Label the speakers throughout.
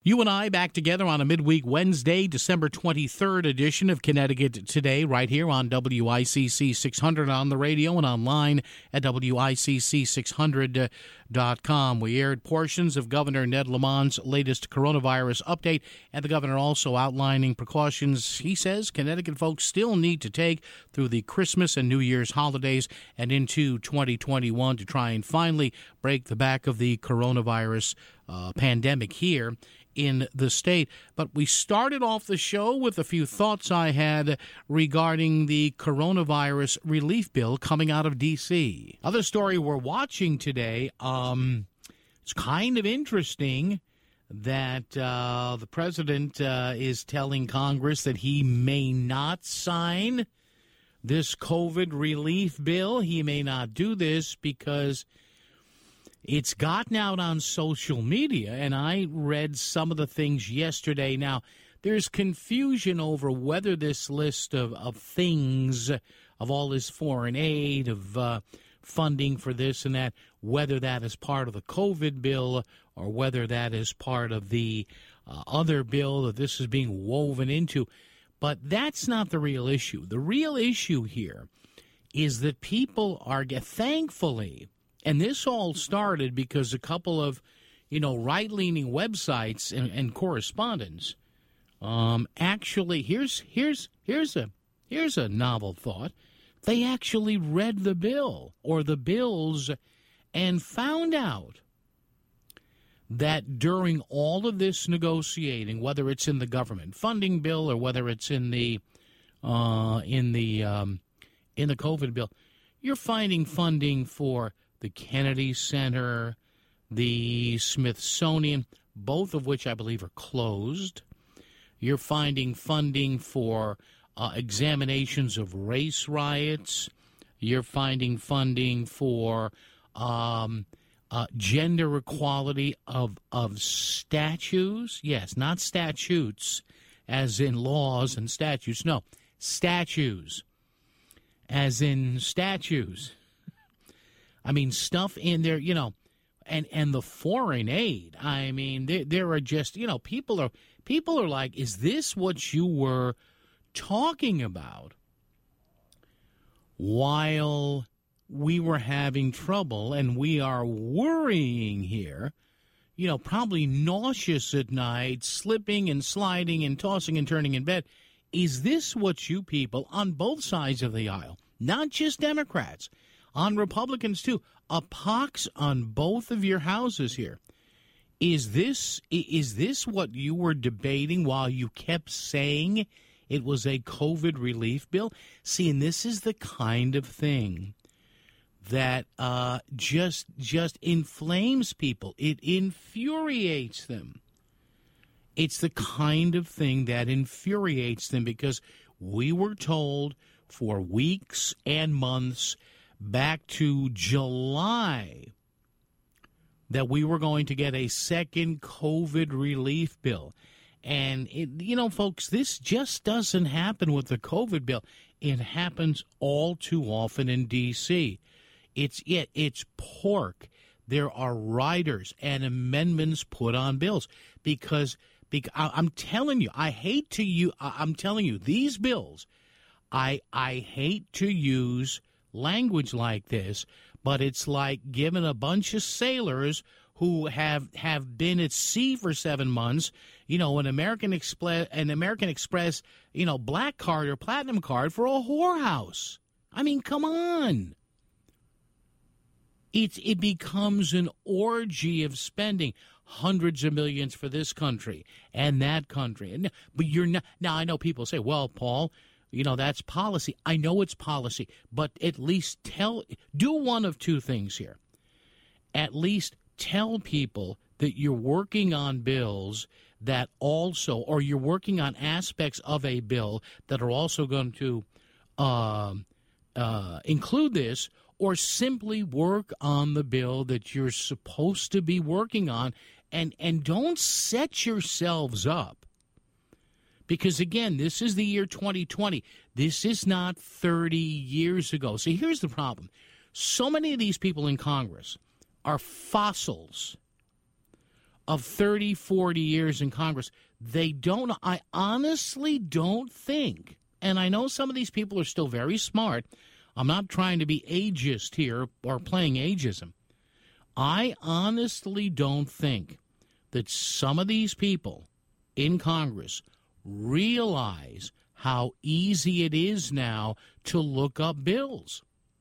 Speaker 1: You and I back together on a midweek Wednesday, December 23rd edition of Connecticut Today, right here on WICC 600 on the radio and online at WICC600.com. We aired portions of Governor Ned Lamont's latest coronavirus update, and the governor also outlining precautions he says Connecticut folks still need to take through the Christmas and New Year's holidays and into 2021 to try and finally break the back of the coronavirus pandemic here in the state. But we started off the show with a few thoughts I had regarding the coronavirus relief bill coming out of D.C. Other story we're watching today, it's kind of interesting that the president is telling Congress that he may not sign this COVID relief bill. He may not do this because it's gotten out on social media, and I read some of the things yesterday. Now, there's confusion over whether this list of things, of all this foreign aid, of funding for this and that, whether that is part of the COVID bill or whether that is part of the other bill that this is being woven into. But that's not the real issue. The real issue here is that people are, thankfully, and this all started because a couple of, right-leaning websites and correspondents actually, here's a novel thought. They actually read the bill or the bills and found out that during all of this negotiating, whether it's in the government funding bill or whether it's in the COVID bill, you're finding funding for the Kennedy Center, the Smithsonian, both of which I believe are closed. You're finding funding for examinations of race riots. You're finding funding for gender equality of statues. Yes, not statutes as in laws and statutes. No, statues as in statues. I mean, stuff in there, and the foreign aid. I mean, there are just, people are like, is this what you were talking about while we were having trouble and we are worrying here, probably nauseous at night, slipping and sliding and tossing and turning in bed. Is this what you people on both sides of the aisle, not just Democrats, on Republicans, too, a pox on both of your houses here? Is this what you were debating while you kept saying it was a COVID relief bill? See, and this is the kind of thing that just inflames people. It infuriates them. It's the kind of thing that infuriates them because we were told for weeks and months back to July that we were going to get a second COVID relief bill. And, folks, this just doesn't happen with the COVID bill. It happens all too often in D.C. It's pork. There are riders and amendments put on bills because I'm telling you, I'm telling you, these bills, I hate to use language like this, but it's like giving a bunch of sailors who have been at sea for 7 months, an American Express, black card or platinum card for a whorehouse. I mean, come on. It becomes an orgy of spending hundreds of millions for this country and that country. But you're not. Now, I know people say, well, Paul, that's policy. I know it's policy, but at least do one of two things here. At least tell people that you're working on bills that also, or you're working on aspects of a bill that are also going to include this, or simply work on the bill that you're supposed to be working on, and don't set yourselves up. Because, again, this is the year 2020. This is not 30 years ago. See, here's the problem. So many of these people in Congress are fossils of 30, 40 years in Congress. I honestly don't think, and I know some of these people are still very smart. I'm not trying to be ageist here or playing ageism. I honestly don't think that some of these people in Congress realize how easy it is now to look up bills.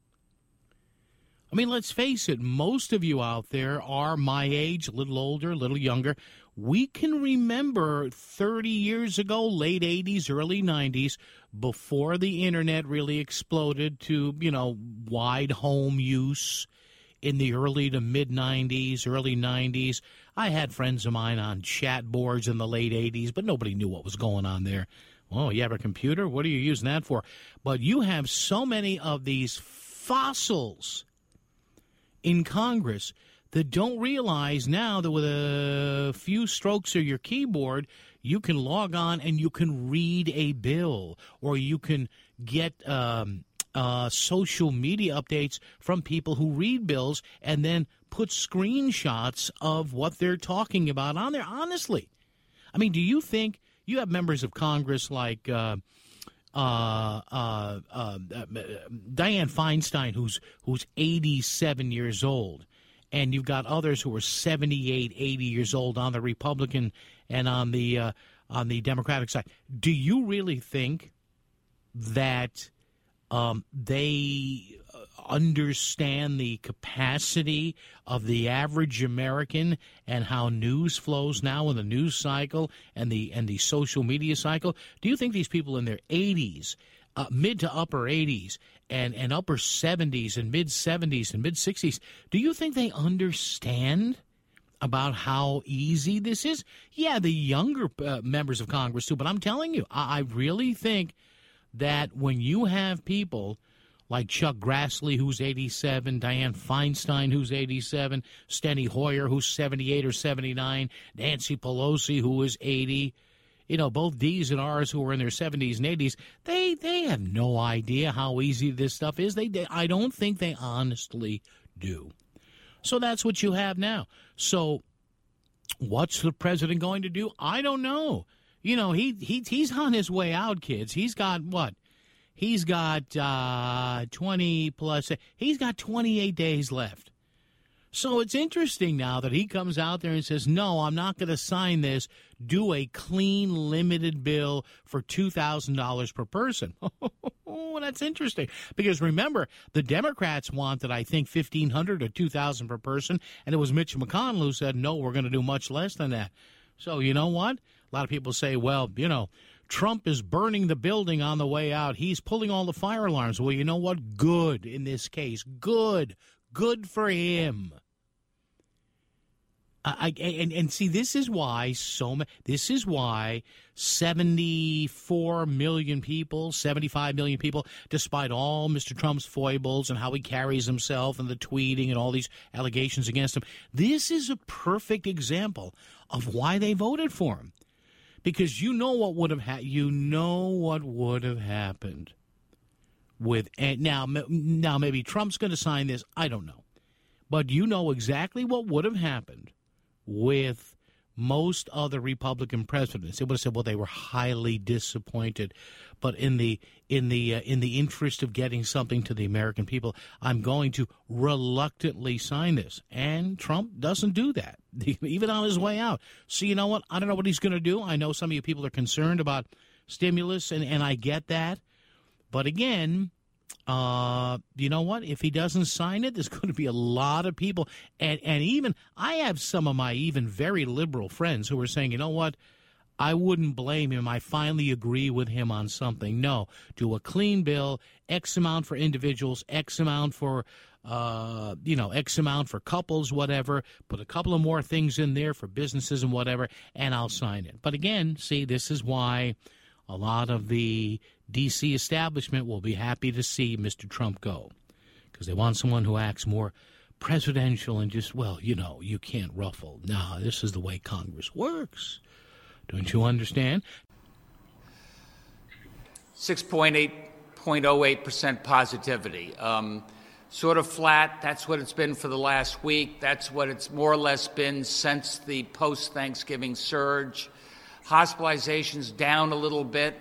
Speaker 1: I mean, let's face it, most of you out there are my age, a little older, a little younger. We can remember 30 years ago, late 80s, early 90s, before the internet really exploded to, wide home use in the early to mid-90s, early 90s. I had friends of mine on chat boards in the late 80s, but nobody knew what was going on there. Oh, you have a computer? What are you using that for? But you have so many of these fossils in Congress that don't realize now that with a few strokes of your keyboard, you can log on and you can read a bill, or you can get social media updates from people who read bills and then put screenshots of what they're talking about on there. Honestly, I mean, do you think you have members of Congress like Dianne Feinstein, who's 87 years old, and you've got others who are 78, 80 years old on the Republican and on the Democratic side? Do you really think that they understand the capacity of the average American and how news flows now in the news cycle and the social media cycle? Do you think these people in their 80s, mid to upper 80s and upper 70s and mid 70s and mid 60s, do you think they understand about how easy this is? Yeah, the younger members of Congress too, but I'm telling you, I really think that when you have people like Chuck Grassley, who's 87, Dianne Feinstein, who's 87, Steny Hoyer, who's 78 or 79, Nancy Pelosi, who is 80, both D's and R's who are in their 70s and 80s, they have no idea how easy this stuff is. I don't think they honestly do. So that's what you have now. So what's the president going to do? I don't know. He's on his way out, kids. He's got what? He's got 20 plus. He's got 28 days left. So it's interesting now that he comes out there and says, no, I'm not going to sign this. Do a clean, limited bill for $2,000 per person. Oh, that's interesting. Because remember, the Democrats wanted, I think, $1,500 or $2,000 per person. And it was Mitch McConnell who said, no, we're going to do much less than that. So you know what? A lot of people say, well, Trump is burning the building on the way out. He's pulling all the fire alarms. Well, you know what? Good in this case. Good. Good for him. And see, this is why 74 million people, 75 million people, despite all Mr. Trump's foibles and how he carries himself and the tweeting and all these allegations against him, this is a perfect example of why they voted for him. Because what would have happened with now maybe Trump's going to sign this, I don't know. But you know exactly what would have happened with most other Republican presidents. They would have said, well, they were highly disappointed, but in the interest of getting something to the American people, I'm going to reluctantly sign this. And Trump doesn't do that, even on his way out. So you know what? I don't know what he's going to do. I know some of you people are concerned about stimulus, and I get that. But again, you know what? If he doesn't sign it, there's going to be a lot of people. And even I have some of my even very liberal friends who are saying, you know what? I wouldn't blame him. I finally agree with him on something. No, do a clean bill, X amount for individuals, X amount for, X amount for couples, whatever. Put a couple of more things in there for businesses and whatever, and I'll sign it. But again, see, this is why a lot of the D.C. establishment will be happy to see Mr. Trump go, because they want someone who acts more presidential and just, you can't ruffle. No, this is the way Congress works. Don't you understand?
Speaker 2: 6.08% positivity. sort of flat. That's what it's been for the last week. That's what it's more or less been since the post-Thanksgiving surge. Hospitalizations down a little bit,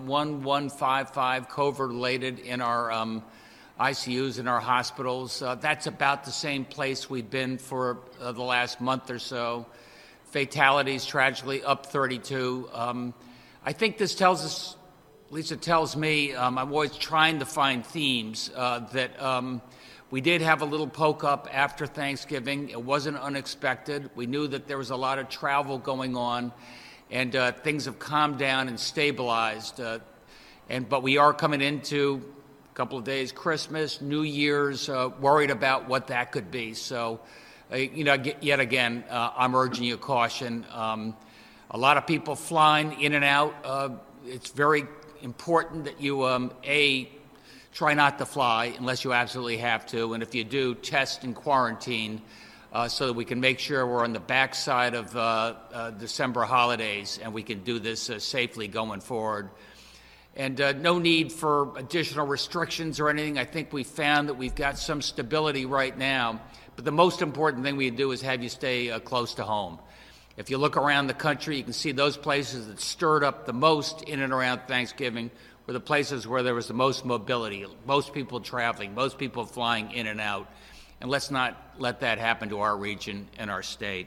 Speaker 2: 1,155 COVID-related in our ICUs in our hospitals. That's about the same place we've been for the last month or so. Fatalities, tragically, up 32. I think this tells us, at least it tells me, I'm always trying to find themes that we did have a little poke up after Thanksgiving. It wasn't unexpected. We knew that there was a lot of travel going on, and things have calmed down and stabilized. But we are coming into a couple of days, Christmas, New Year's, worried about what that could be. So, yet again, I'm urging you caution. A lot of people flying in and out. It's very important that you, try not to fly unless you absolutely have to. And if you do, test and quarantine so that we can make sure we're on the backside of December holidays and we can do this safely going forward. And no need for additional restrictions or anything. I think we found that we've got some stability right now. But the most important thing we do is have you stay close to home. If you look around the country, you can see those places that stirred up the most in and around Thanksgiving were the places where there was the most mobility, most people traveling, most people flying in and out. And let's not let that happen to our region and our state.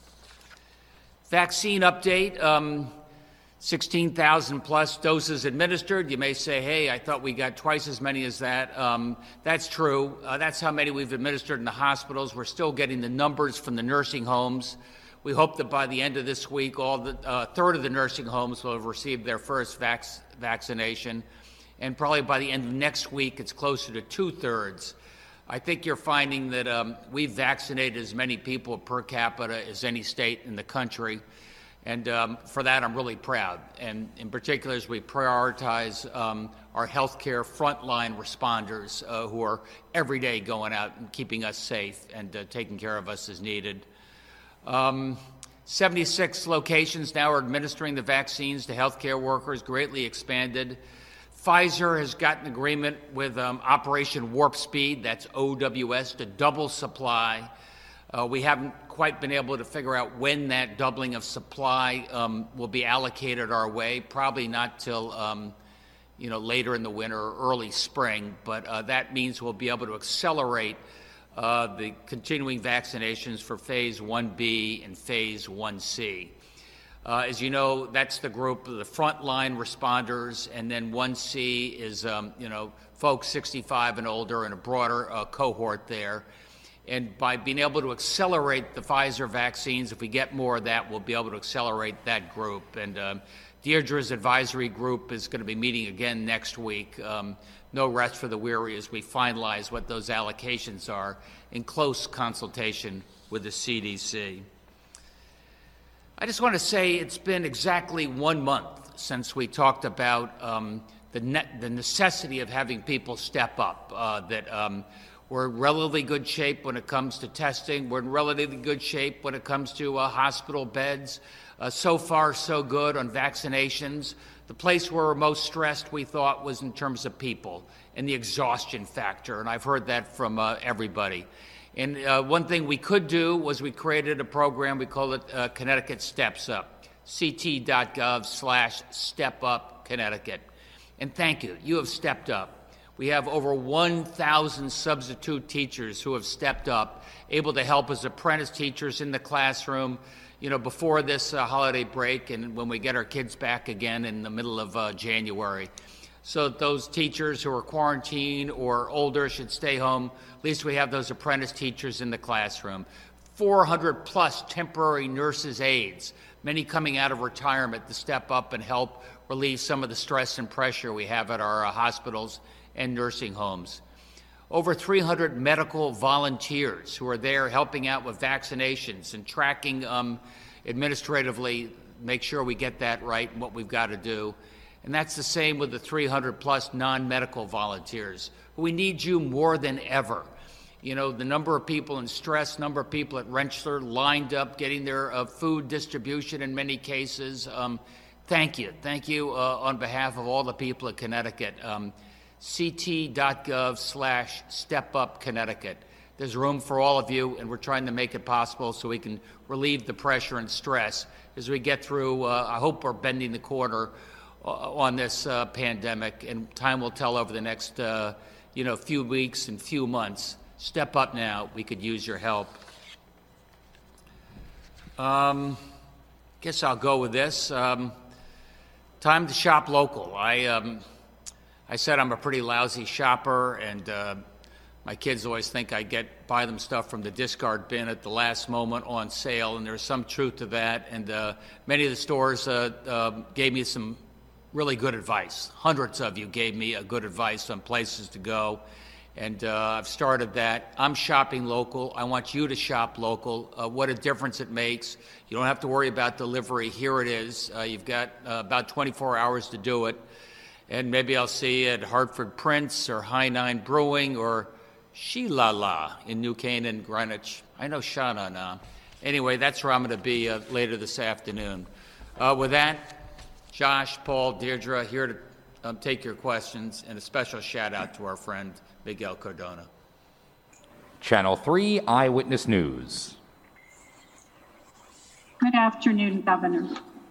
Speaker 2: Vaccine update, 16,000 plus doses administered. You may say, hey, I thought we got twice as many as that. That's true. That's how many we've administered in the hospitals. We're still getting the numbers from the nursing homes. We hope that by the end of this week, all the third of the nursing homes will have received their first vaccination. And probably by the end of next week, it's closer to 2/3. I think you're finding that we've vaccinated as many people per capita as any state in the country. And for that, I'm really proud. And in particular, as we prioritize our healthcare frontline responders who are every day going out and keeping us safe and taking care of us as needed. 76 locations now are administering the vaccines to healthcare workers, greatly expanded. Pfizer has gotten agreement with Operation Warp Speed, that's OWS, to double supply. We haven't quite been able to figure out when that doubling of supply will be allocated our way, probably not till later in the winter or early spring, but that means we'll be able to accelerate the continuing vaccinations for Phase 1B and Phase 1C. As you know, that's the group of the frontline responders, and then 1C is, folks 65 and older and a broader cohort there. And by being able to accelerate the Pfizer vaccines, if we get more of that, we'll be able to accelerate that group. And Deirdre's advisory group is going to be meeting again next week. No rest for the weary as we finalize what those allocations are in close consultation with the CDC. I just want to say it's been exactly 1 month since we talked about the necessity of having people step up, we're in relatively good shape when it comes to testing. We're in relatively good shape when it comes to hospital beds. So far, so good on vaccinations. The place where we're most stressed, we thought, was in terms of people and the exhaustion factor, and I've heard that from everybody. And one thing we could do was we created a program, we call it Connecticut Steps Up, ct.gov/StepUpConnecticut. And thank you, you have stepped up. We have over 1,000 substitute teachers who have stepped up, able to help as apprentice teachers in the classroom, before this holiday break and when we get our kids back again in the middle of January. So those teachers who are quarantined or older should stay home. At least we have those apprentice teachers in the classroom. 400 plus temporary nurses' aides, many coming out of retirement to step up and help relieve some of the stress and pressure we have at our hospitals and nursing homes. Over 300 medical volunteers who are there helping out with vaccinations and tracking administratively, make sure we get that right and what we've got to do. And that's the same with the 300 plus non-medical volunteers. We need you more than ever. The number of people in stress, number of people at Rentschler lined up getting their food distribution in many cases. Thank you. Thank you on behalf of all the people at Connecticut. ct.gov/StepUpConnecticut. There's room for all of you, and we're trying to make it possible so we can relieve the pressure and stress as we get through. I hope we're bending the corner on this pandemic, and time will tell over the next few weeks and few months. Step up now. We could use your help. Guess I'll go with this. Time to shop local. I said I'm a pretty lousy shopper, and my kids always think I buy them stuff from the discard bin at the last moment on sale, and there's some truth to that. And many of the stores gave me some really good advice. Hundreds of you gave me good advice on places to go, and I've started that. I'm shopping local. I want you to shop local. What a difference it makes. You don't have to worry about delivery. Here it is. You've got about 24 hours to do it. And maybe I'll see you at Hartford Prince or High Nine Brewing or Shilala in New Canaan, Greenwich. I know Shana now. Anyway, that's where I'm going to be later this afternoon. With that, Josh, Paul, Deirdre, here to take your questions, and a special shout out to our friend Miguel Cardona.
Speaker 3: Channel 3 Eyewitness News.
Speaker 4: Good afternoon, Governor.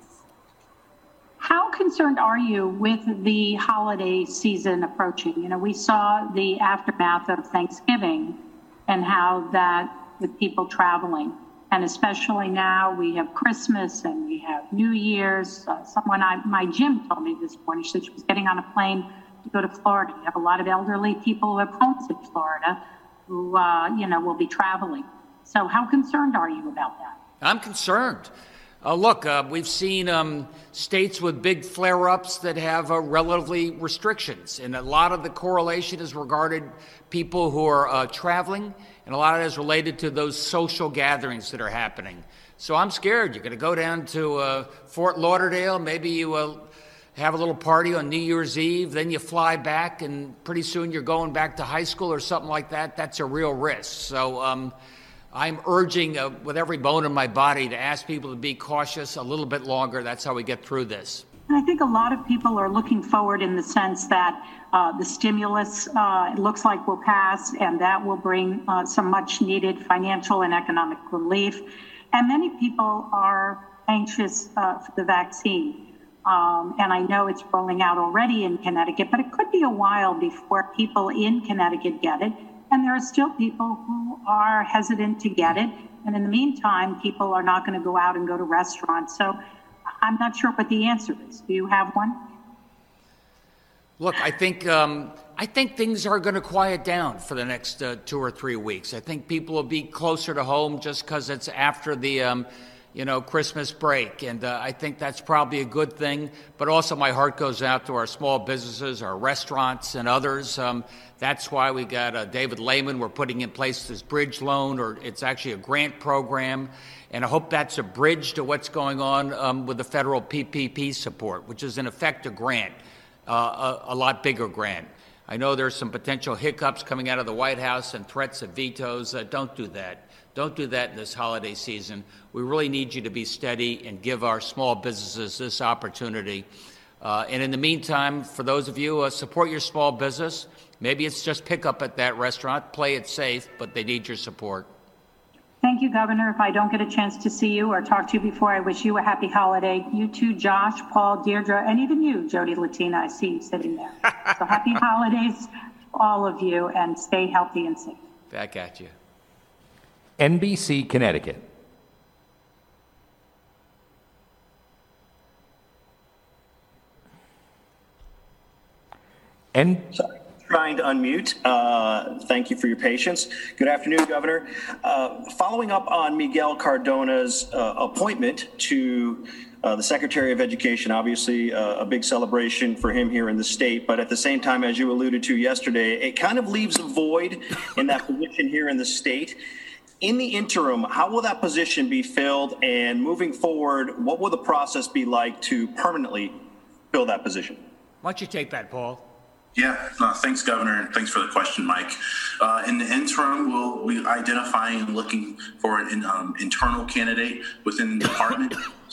Speaker 4: How concerned are you with the holiday season approaching? You know, we saw the aftermath of Thanksgiving and how that with people traveling. And especially now we have Christmas and we have New Year's. My gym told me this morning, she said she was getting on a plane to go to Florida. You have a lot of elderly people who have homes in Florida who, will be traveling. So how concerned are you about that?
Speaker 2: I'm concerned. Look, we've seen states with big flare-ups that have relatively restrictions, and a lot of the correlation is regarded people who are traveling, and a lot of it is related to those social gatherings that are happening. So I'm scared. You're going to go down to Fort Lauderdale, maybe you have a little party on New Year's Eve, then you fly back, and pretty soon you're going back to high school or something like that. That's a real risk. So I'm urging with every bone in my body to ask people to be cautious a little bit longer. That's how we get through this.
Speaker 4: And I think a lot of people are looking forward in the sense that the stimulus it looks like will pass, and that will bring some much needed financial and economic relief. And many people are anxious for the vaccine. And I know it's rolling out already in Connecticut, but it could be a while before people in Connecticut get it. And there are still people who are hesitant to get it. And in the meantime, people are not going to go out and go to restaurants. So I'm not sure what the answer is. Do you have one?
Speaker 2: Look, I think things are going to quiet down for the next 2 or 3 weeks. I think people will be closer to home just because it's after the Christmas break. And I think that's probably a good thing. But also my heart goes out to our small businesses, our restaurants and others. That's why we got David Lehman. We're putting in place this bridge loan, or it's actually a grant program. And I hope that's a bridge to what's going on with the federal PPP support, which is in effect a grant, a lot bigger grant. I know there's some potential hiccups coming out of the White House and threats of vetoes. Don't do that. Don't do that in this holiday season. We really need you to be steady and give our small businesses this opportunity. And in the meantime, for those of you, support your small business. Maybe it's just pick up at that restaurant. Play it safe, but they need your support.
Speaker 4: Thank you, Governor. If I don't get a chance to see you or talk to you before, I wish you a happy holiday. You too, Josh, Paul, Deirdre, and even you, Jody Latina. I see you sitting there. So happy holidays, all of you, and stay healthy and safe.
Speaker 2: Back at you.
Speaker 3: NBC Connecticut.
Speaker 5: Sorry, trying to unmute. Thank you for your patience. Good afternoon, Governor. Following up on Miguel Cardona's appointment to the Secretary of Education, obviously a big celebration for him here in the state, but at the same time, as you alluded to yesterday, it kind of leaves a void in that position here in the state. In the interim, how will that position be filled? And moving forward, what will the process be like to permanently fill that position?
Speaker 2: Why don't you take that, Paul?
Speaker 6: Yeah, thanks, Governor, and thanks for the question, Mike. In the interim, we'll be identifying and looking for an internal candidate within the department.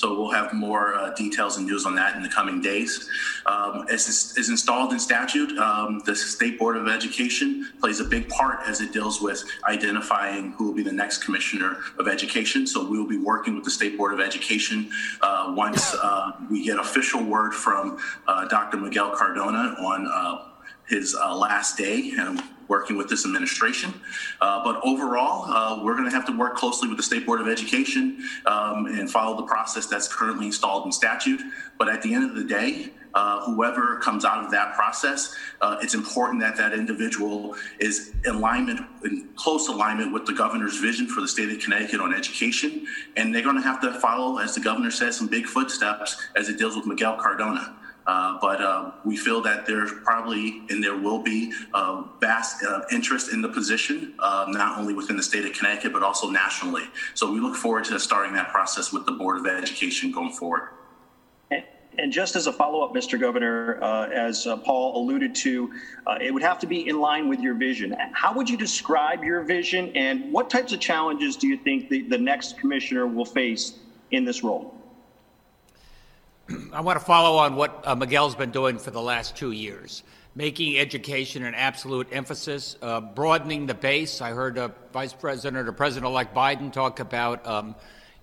Speaker 6: So we'll have more details and news on that in the coming days. As is installed in statute, the State Board of Education plays a big part as it deals with identifying who will be the next Commissioner of Education. So we will be working with the State Board of Education once we get official word from Dr. Miguel Cardona on his last day and working with this administration. But overall, we're going to have to work closely with the State Board of Education and follow the process that's currently installed in statute. But at the end of the day, whoever comes out of that process, it's important that that individual is in close alignment with the governor's vision for the state of Connecticut on education. And they're going to have to follow, as the governor says, some big footsteps as it deals with Miguel Cardona. But we feel that there's probably and there will be vast interest in the position, not only within the state of Connecticut, but also nationally. So we look forward to starting that process with the Board of Education going forward.
Speaker 5: And just as a follow-up, Mr. Governor, as Paul alluded to, it would have to be in line with your vision. How would you describe your vision, and what types of challenges do you think the next commissioner will face in this role?
Speaker 2: I want to follow on what Miguel's been doing for the last 2 years, making education an absolute emphasis, broadening the base. I heard Vice President or President-elect Biden talk about,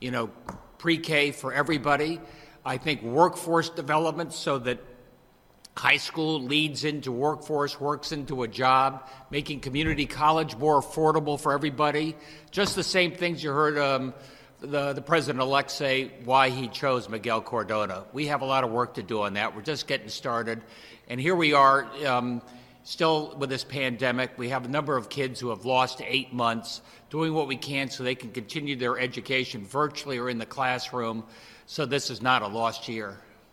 Speaker 2: pre-K for everybody. I think workforce development so that high school leads into workforce, works into a job, making community college more affordable for everybody. Just the same things you heard the President-elect say why he chose Miguel Cardona. We have a lot of work to do on that. We're just getting started. And here we are still with this pandemic. We have a number of kids who have lost 8 months, doing what we can so they can continue their education virtually or in the classroom. So this is not a lost year.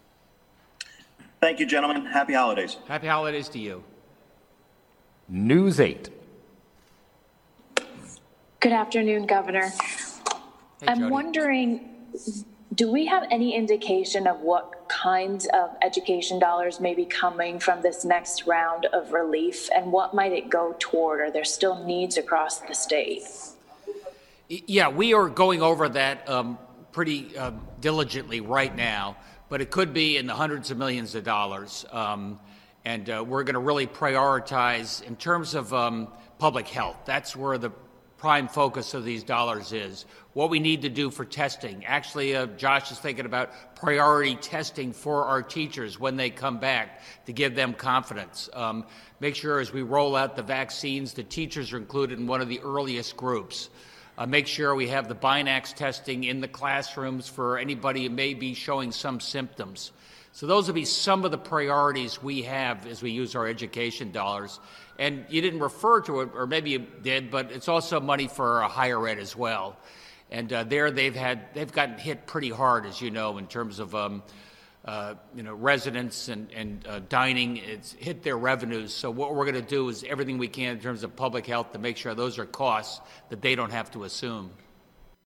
Speaker 5: Thank you, gentlemen. Happy holidays.
Speaker 2: Happy holidays to you.
Speaker 3: News 8.
Speaker 7: Good afternoon, Governor.
Speaker 2: Hey,
Speaker 7: I'm
Speaker 2: Jody.
Speaker 7: wondering, do we have any indication of what kinds of education dollars may be coming from this next round of relief, and what might it go toward? Are there still needs across the state?
Speaker 2: Yeah, we are going over that pretty diligently right now, but it could be in the hundreds of millions of dollars. And we're going to really prioritize in terms of public health. That's where the prime focus of these dollars is. What we need to do for testing. Actually, Josh is thinking about priority testing for our teachers when they come back to give them confidence. Make sure as we roll out the vaccines, the teachers are included in one of the earliest groups. Make sure we have the Binax testing in the classrooms for anybody who may be showing some symptoms. So those will be some of the priorities we have as we use our education dollars. And you didn't refer to it, or maybe you did, but it's also money for higher ed as well. And there they've gotten hit pretty hard, as you know, in terms of residents and dining. It's hit their revenues. So what we're going to do is everything we can in terms of public health to make sure those are costs that they don't have to assume.